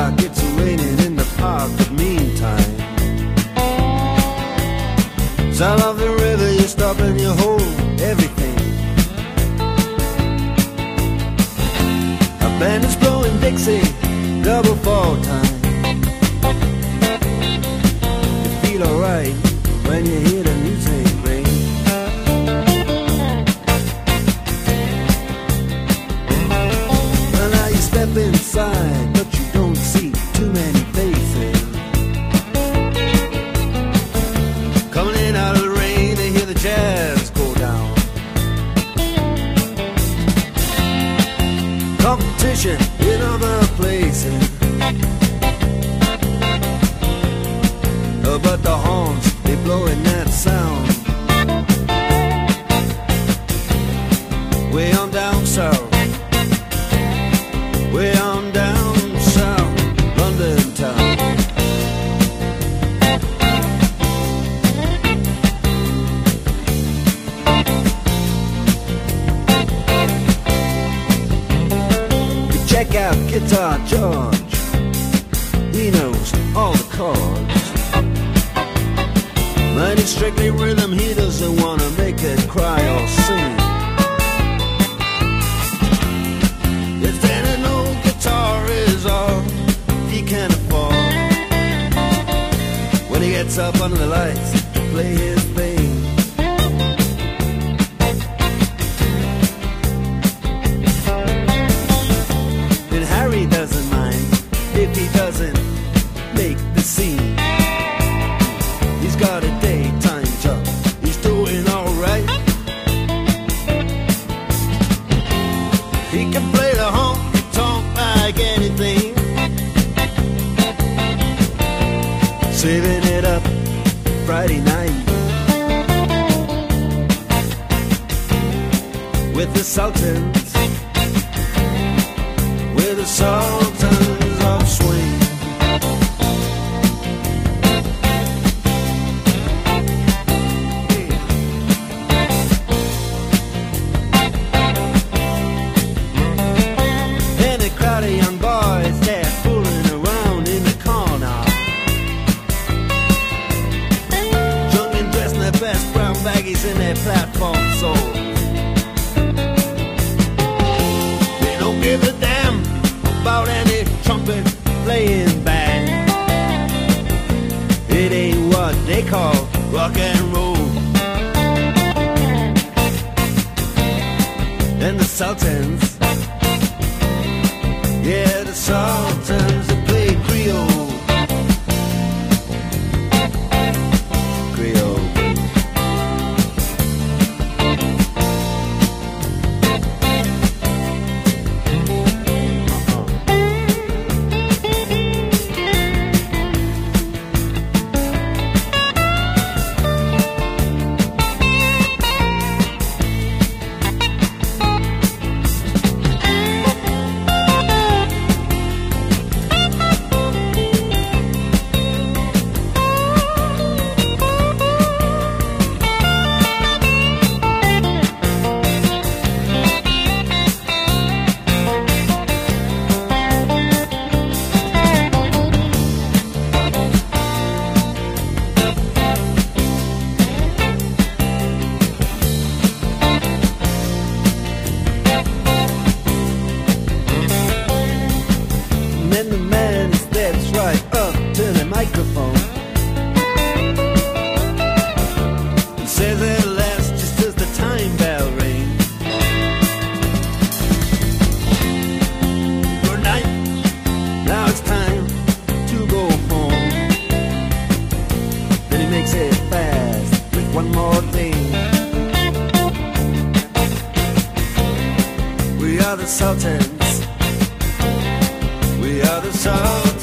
like it's raining in the park, but meantime, sound of the river, you stop and you hold everything. A band is blowing Dixie, double fall time. You feel alright when you hear the music ring. Well, now you step inside, but you don't see too many faces. Coming in out of the rain, they hear the jazz go down. Competition in other places, but the horns, they blowing that sound. Way on down south, way on down south, London town. You check out Guitar George, he knows all the chords. But it's strictly rhythm, he doesn't wanna make it cry or sing. If then an old guitar is all he can afford, when he gets up under the lights to play his thing, then Harry doesn't mind if he doesn't make the scene. He's got a daytime job, he's doing alright. He can play the honky-tonk like anything, saving it up Friday night with the Sultans, with the Sultans of Swing. Young boys, they're fooling around in the corner, drunk and dressed in their best brown baggies in their platform soles. They don't give a damn about any trumpet playing band. It ain't what they call rock and roll. And the Sultans, yeah, the Sultans, they play Creole. Creole. Then the man steps right up to the microphone and says at last, just as the time bell rings, good night, now it's time to go home. Then he makes it fast with one more thing. We are the Sultans, we are the Sultans.